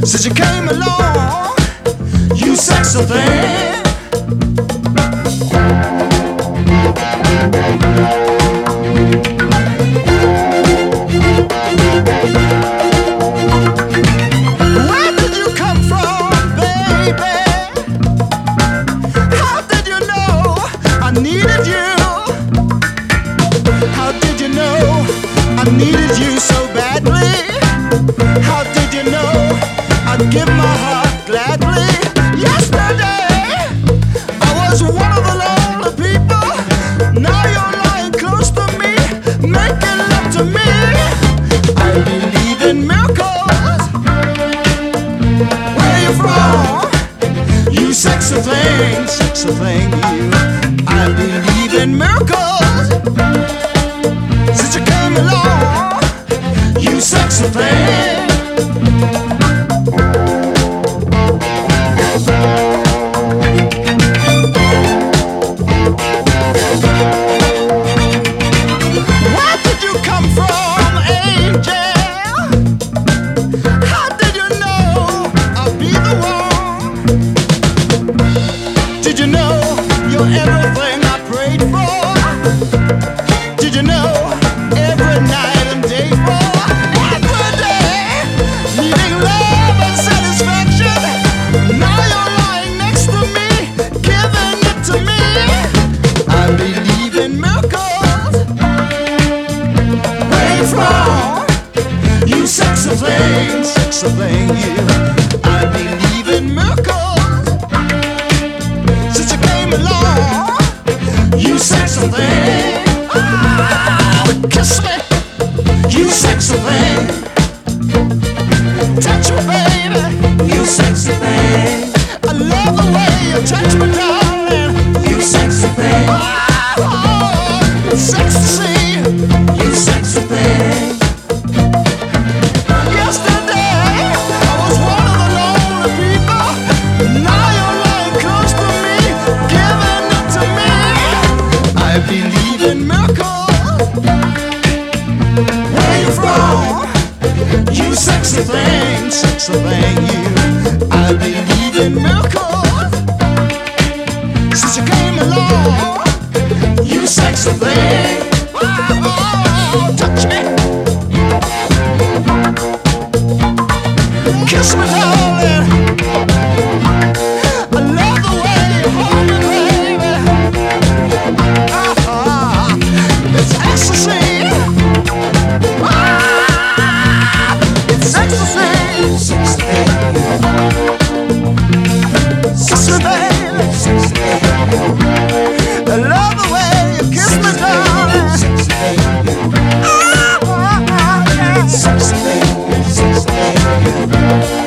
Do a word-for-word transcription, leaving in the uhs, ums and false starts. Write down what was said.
since you came along, you sexy thing. Where did you come from, baby? How did you know I needed you? How did you know I needed you so badly? How did you know I'd give my heart gladly? Yesterday I was one of the lonely people. Now you're lying close to me, making love to me. I believe in miracles. Where you from? You sexy thing, sexy thing, you. I believe in miracles. Since you came along, you sexy thing. Where did you come from, angel? How did you know I'd be the one? Did you know you're everything I prayed for? Did you know every night and day for? Every day, needing love and satisfaction. Now you're lying next to me, giving it to me. I believe in miracles. Where you from? You sexy thing, sexy thing, you. I believe in miracles. Since you came along, you sexy thing. Oh, kiss me, you sexy thing. Touch me, baby, you sexy thing. I love the way you touch me, darling. You sexy thing. Oh, sexy, you sexy thing. Yesterday I was one of the lonely people. Now you're lying close to me, giving it to me. I believe in miracles. Where you from? You sexy thing, sexy thing, you. I believe in miracles. Since you came along, you sexy thing. Oh, touch me, kiss me, darling. I love the way you hold me, baby. Ah, it's ecstasy. Ah, it's ecstasy. Sexy, kiss me, baby. I love the way you kiss me, darling. Ah, ah, ah, yeah.